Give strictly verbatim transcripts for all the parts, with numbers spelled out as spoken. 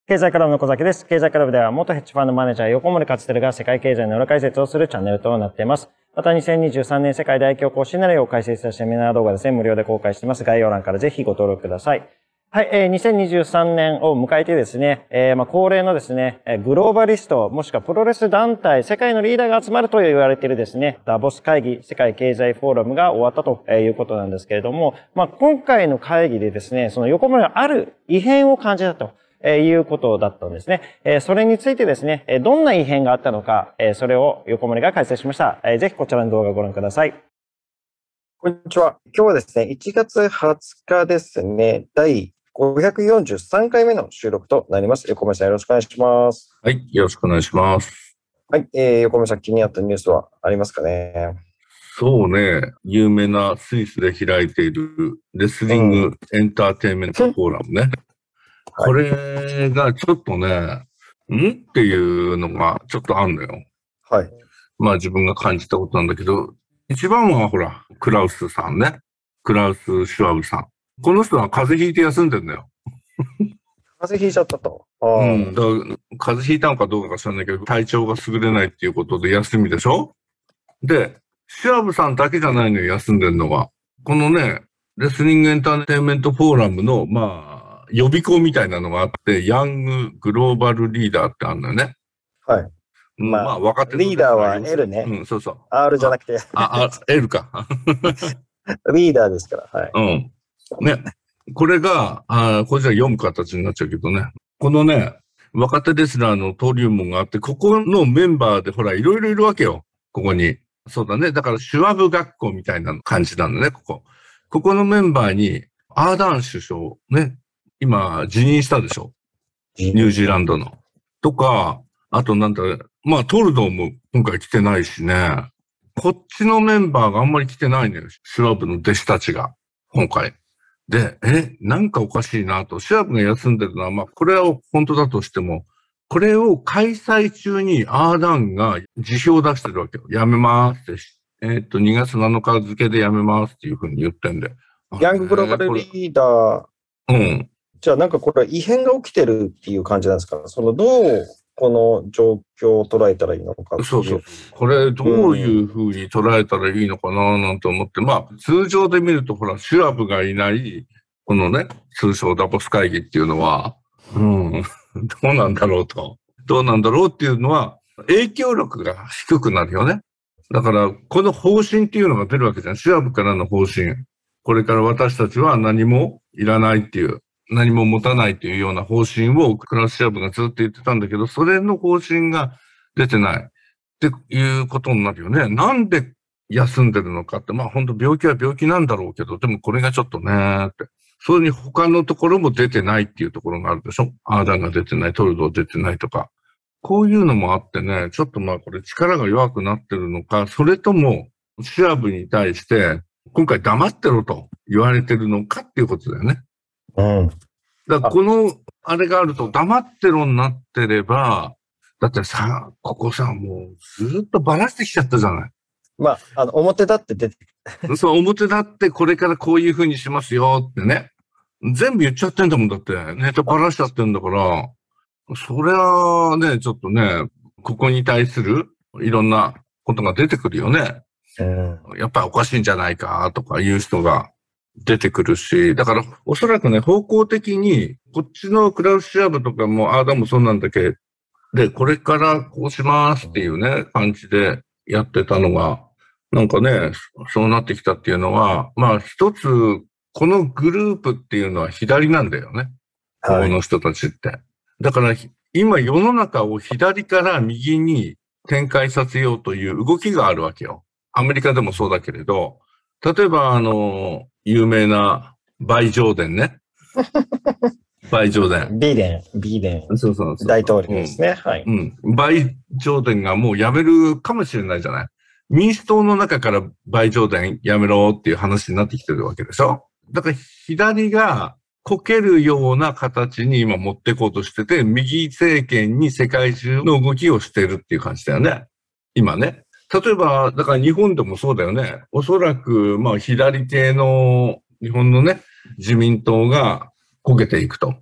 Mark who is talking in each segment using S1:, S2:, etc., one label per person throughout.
S1: 経済クラブの小崎です。経済クラブでは元ヘッジファンドマネージャー横森勝輝が世界経済の裏解説をするチャンネルとなっています。またにせんにじゅうさんねん世界大恐慌シナリオを解説したセミナー動画ですね、無料で公開しています。概要欄からぜひご登録ください。はい、えー、にせんにじゅうさんねんを迎えてですね、えー、まあ恒例のですね、グローバリスト、もしくはプロレス団体、世界のリーダーが集まると言われているですね、ダボス会議、世界経済フォーラムが終わったということなんですけれども、まあ今回の会議でですね、その横森のある異変を感じたと。えー、いうことだったんですね。えー、それについてですね、どんな異変があったのか、えー、それを横森が解説しました。えー、ぜひこちらの動画をご覧ください。
S2: こんにちは。今日はですね、いちがつはつかですね、だいごひゃくよんじゅうさんかいめの収録となります。横森さんよろしくお願いします。
S3: はい、よろしくお願いします。
S2: はい、えー、横森さん気になったニュースはありますかね。
S3: そうね、有名なスイスで開いているレスリングエンターテインメントフォーラムね。うんこれがちょっとね、んっていうのがちょっとあんのよ。
S2: はい。
S3: まあ自分が感じたことなんだけど、一番はほら、クラウスさんね。クラウス・シュワブさん。この人は風邪ひいて休んでんだよ。
S2: 風邪ひいちゃったと。
S3: あうん。だから風邪ひいたのかどうかか知らないけど、体調が優れないっていうことで休みでしょで、シュワブさんだけじゃないのよ、休んでんのが。このね、レスリングエンターテインメントフォーラムの、まあ、予備校みたいなのがあって、ヤンググローバルリーダーってあるのよね。
S2: はい。
S3: まあ、まあ、若手の
S2: リーダーは L ね。
S3: うん、そうそう。
S2: R じゃなくて。
S3: あ、あ、L か。
S2: リーダーですから。はい。
S3: うん。ね。これが、あこれじゃ読む形になっちゃうけどね。このね、若手レスラーの登竜門があって、ここのメンバーでほら、いろいろいるわけよ。ここに。そうだね。だから、シュワブ学校みたいな感じなんだね、ここ。ここのメンバーに、アーダーン首相、ね。今、辞任したでしょ。ニュージーランドの。とか、あとなんだ、まあ、トルドーも今回来てないしね。こっちのメンバーがあんまり来てないのよ。シュワブの弟子たちが。今回。で、え、なんかおかしいなと。シュワブが休んでるのは、まあ、これは本当だとしても、これを開催中にアーダンが辞表を出してるわけよ。やめますって。えっと、にがつなのか付でやめますっていうふうに言ってんで。
S2: ヤンググローバルリーダー。
S3: うん。
S2: じゃあなんかこれ異変が起きてるっていう感じなんですか？そのどうこの状況を捉えたらいいのか。
S3: そうそう。これどういうふうに捉えたらいいのかななんて思って、うん、まあ通常で見るとほらシュワブがいないこのね通称ダボス会議っていうのは、うん、どうなんだろうと。どうなんだろうっていうのは影響力が低くなるよね。だからこの方針っていうのが出るわけじゃん。シュワブからの方針。これから私たちは何もいらないっていう。何も持たないというような方針をクラウス・シュワブがずっと言ってたんだけど、それの方針が出てないっていうことになるよね。なんで休んでるのかって、まあ本当病気は病気なんだろうけど、でもこれがちょっとねーって。それに他のところも出てないっていうところがあるでしょ。アーダンが出てない、トルドー出てないとか。こういうのもあってね、ちょっとまあこれ力が弱くなってるのか、それともシュワブに対して今回黙ってろと言われてるのかっていうことだよね。
S2: うん。
S3: だからこの、あれがあると黙ってろになってれば、だってさ、ここさ、もうずっとばらしてきちゃったじゃない。
S2: まあ、あの、表立って出て
S3: そう、表立ってこれからこういう風にしますよってね。全部言っちゃってんだもんだって。ネタばらしちゃってんだから、それはね、ちょっとね、ここに対するいろんなことが出てくるよね。
S2: うん、
S3: やっぱりおかしいんじゃないかとかいう人が出てくるし、だからおそらくね、方向的に、こっちのクラウス・シュワブとかも、アーダムもそうなんだけど、で、これからこうしますっていうね、感じでやってたのが、なんかね、そうなってきたっていうのは、まあ一つ、このグループっていうのは左なんだよね。この人たちって。だから今世の中を左から右に展開させようという動きがあるわけよ。アメリカでもそうだけれど、例えばあの、有名なバイ・ジョーデンね。バイ・ジョーデン。
S2: ビーデン、ビーデン。
S3: そうそうそう。
S2: 大統領ですね。うん、はい。
S3: うん。バイ・ジョーデンがもう辞めるかもしれないじゃない。民主党の中からバイ・ジョーデン辞めろっていう話になってきてるわけでしょ。だから左がこけるような形に今持っていこうとしてて、右政権に世界中の動きをしてるっていう感じだよね。今ね。例えば、だから日本でもそうだよね。おそらく、まあ左系の日本のね、自民党がこけていくと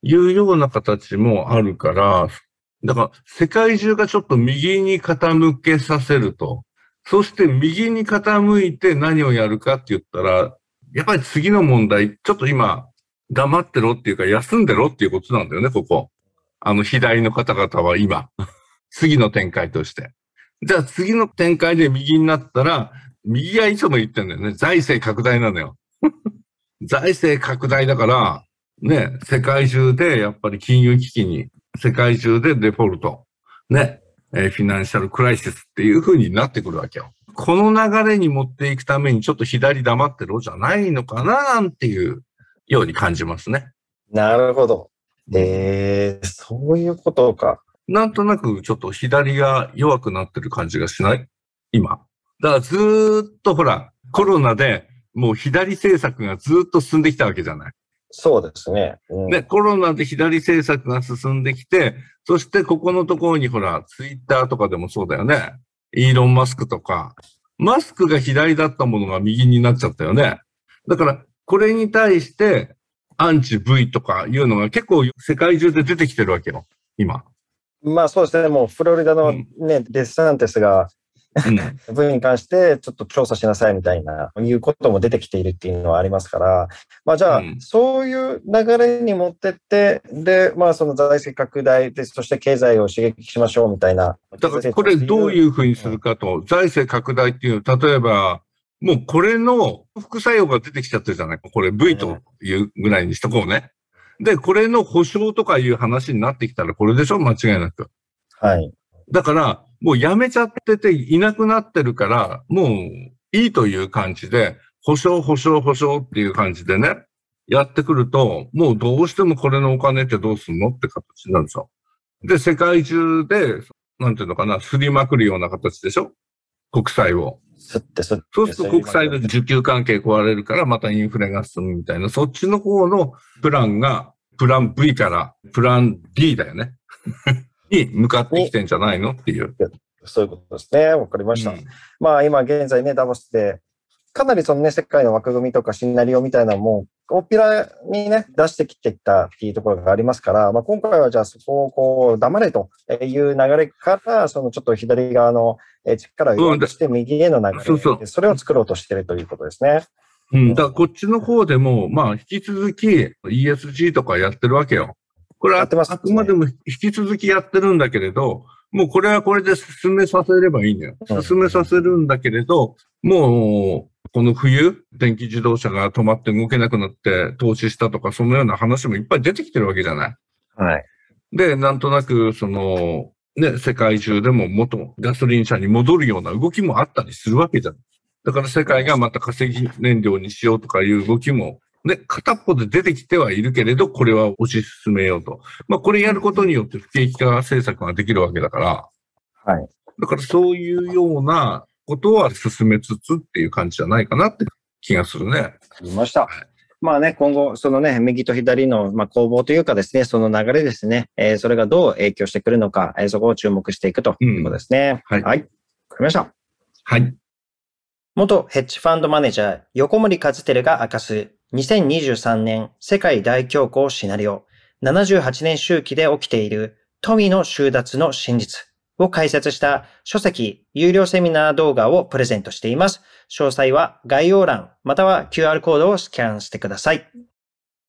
S3: いうような形もあるから、だから世界中がちょっと右に傾けさせると。そして右に傾いて何をやるかって言ったら、やっぱり次の問題、ちょっと今、黙ってろっていうか休んでろっていうことなんだよね、ここ。あの左の方々は今。次の展開として。じゃあ次の展開で右になったら、右はいつも言ってんだよね。財政拡大なのよ。財政拡大だから、ね、世界中でやっぱり金融危機に、世界中でデフォルト、ね、えー、フィナンシャルクライシスっていう風になってくるわけよ。この流れに持っていくためにちょっと左黙ってろじゃないのかななんていうように感じますね。
S2: なるほど。えー、そういうことか。
S3: なんとなくちょっと左が弱くなってる感じがしない今。だからずーっとほら、コロナでもう左政策がずーっと進んできたわけじゃない。
S2: そうですね。うん、
S3: で、コロナで左政策が進んできて、そしてここのところにほら、ツイッターとかでもそうだよね。イーロン・マスクとか。マスクが左だったものが右になっちゃったよね。だから、これに対して、アンチ V とかいうのが結構世界中で出てきてるわけよ。今。
S2: まあそうですね。もうフロリダのね、うん、デサンティスが、うん、V に関してちょっと調査しなさいみたいな、いうことも出てきているっていうのはありますから、まあじゃあ、うん、そういう流れに持ってって、で、まあその財政拡大で、そして経済を刺激しましょうみたいな。
S3: だからこれどういうふうにするかと、うん、財政拡大っていう、例えば、もうこれの副作用が出てきちゃってるじゃないか。これ V というぐらいにしとこうね。で、これの保証とかいう話になってきたらこれでしょ？間違いなく。
S2: はい。
S3: だから、もうやめちゃってていなくなってるから、もういいという感じで、保証、保証、保証っていう感じでね、やってくると、もうどうしてもこれのお金ってどうすんのって形になるんですよ。で、世界中で、なんていうのかな、すりまくるような形でしょ？国債を。
S2: すってすって
S3: そうすると国債の需給関係壊れるからまたインフレが進むみたいな、そっちの方のプランが、プラン V からプラン D だよね。に向かってきてんじゃないのっていう。
S2: そういうことですね。わかりました。うん、まあ今現在ね、ダボスで、かなりそのね、世界の枠組みとかシナリオみたいなのも、大っぴらにね、出してきてきたっていうところがありますから、まあ今回はじゃあそこをこう、黙れという流れから、そのちょっと左側の力を弱くして右への流れ、うん、そうそう、それを作ろうとしているということですね。
S3: うん、だからこっちの方でも、まあ引き続き イーエスジー とかやってるわけよ。これはあくまでも引き続きやってるんだけれど、もうこれはこれで進めさせればいいんだよ。進めさせるんだけれど、もうこの冬、電気自動車が止まって動けなくなって投資したとか、そのような話もいっぱい出てきてるわけじゃない。
S2: はい。
S3: で、なんとなく、その、ね、世界中でも元ガソリン車に戻るような動きもあったりするわけじゃない。だから世界がまた化石燃料にしようとかいう動きも、ね、片っぽで出てきてはいるけれど、これは推し進めようと。まあ、これやることによって不景気化政策ができるわけだから。
S2: はい。
S3: だからそういうようなことは進めつつっていう感じじゃないかなって気がするね。わか
S2: りました。はい、まあね、今後、そのね、右と左の、まあ、攻防というかですね、その流れですね、えー、それがどう影響してくるのか、えー、そこを注目していくということですね。うん、はい。はい。わかりました。
S3: はい。
S1: 元ヘッジファンドマネージャー、横森和輝が明かすにせんにじゅうさんねん世界大恐慌シナリオ、ななじゅうはちねん周期で起きている富の収奪の真実を解説した書籍、有料セミナー動画をプレゼントしています。詳細は概要欄または キューアール コードをスキャンしてください。